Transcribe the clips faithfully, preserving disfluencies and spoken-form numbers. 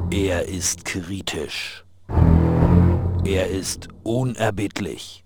Er ist kritisch. Er ist unerbittlich.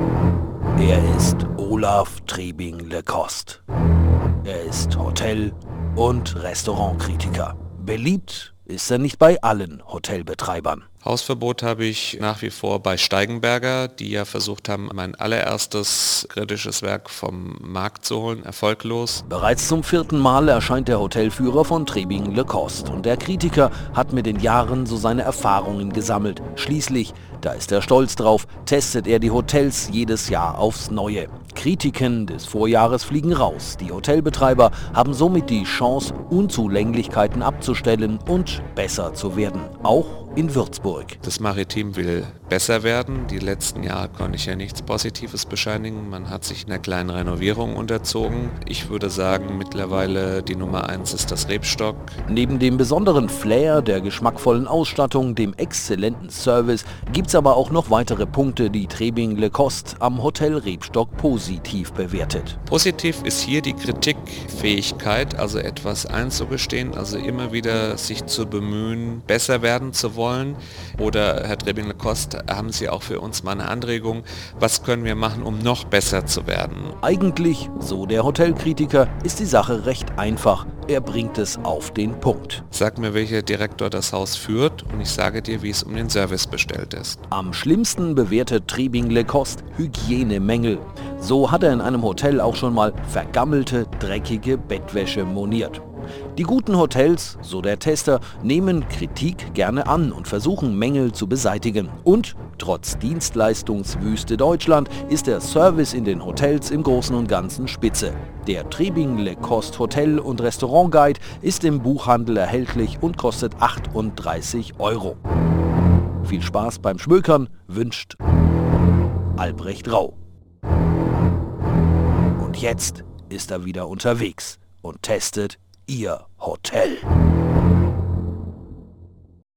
Er ist Olaf Trebing-Lecoste. Er ist Hotel- und Restaurantkritiker. Beliebt ist er nicht bei allen Hotelbetreibern. Hausverbot habe ich nach wie vor bei Steigenberger, die ja versucht haben, mein allererstes kritisches Werk vom Markt zu holen, erfolglos. Bereits zum vierten Mal erscheint der Hotelführer von Trebing-Lecoste und der Kritiker hat mit den Jahren so seine Erfahrungen gesammelt. Schließlich, da ist er stolz drauf, testet er die Hotels jedes Jahr aufs Neue. Kritiken des Vorjahres fliegen raus. Die Hotelbetreiber haben somit die Chance, Unzulänglichkeiten abzustellen und besser zu werden. Auch in Würzburg. Das Maritim will besser werden. Die letzten Jahre konnte ich ja nichts Positives bescheinigen. Man hat sich einer kleinen Renovierung unterzogen. Ich würde sagen, mittlerweile die Nummer eins ist das Rebstock. Neben dem besonderen Flair, der geschmackvollen Ausstattung, dem exzellenten Service, gibt's aber auch noch weitere Punkte, die Trebing-Lecoste am Hotel Rebstock positiv bewertet. Positiv ist hier die Kritikfähigkeit, also etwas einzugestehen, also immer wieder sich zu bemühen, besser werden zu wollen. Oder Herr Trebing-Lecoste, haben Sie auch für uns mal eine Anregung, was können wir machen, um noch besser zu werden? Eigentlich, so der Hotelkritiker, ist die Sache recht einfach. Er bringt es auf den Punkt. Sag mir, welcher Direktor das Haus führt und ich sage dir, wie es um den Service bestellt ist. Am schlimmsten bewertet Trebing-Lecoste Hygienemängel. So hat er in einem Hotel auch schon mal vergammelte, dreckige Bettwäsche moniert. Die guten Hotels, so der Tester, nehmen Kritik gerne an und versuchen Mängel zu beseitigen. Und trotz Dienstleistungswüste Deutschland ist der Service in den Hotels im Großen und Ganzen spitze. Der Trebing-Lecoste Hotel- und Restaurant-Guide ist im Buchhandel erhältlich und kostet achtunddreißig Euro. Viel Spaß beim Schmökern wünscht Albrecht Rau. Und jetzt ist er wieder unterwegs und testet Ihr Hotel.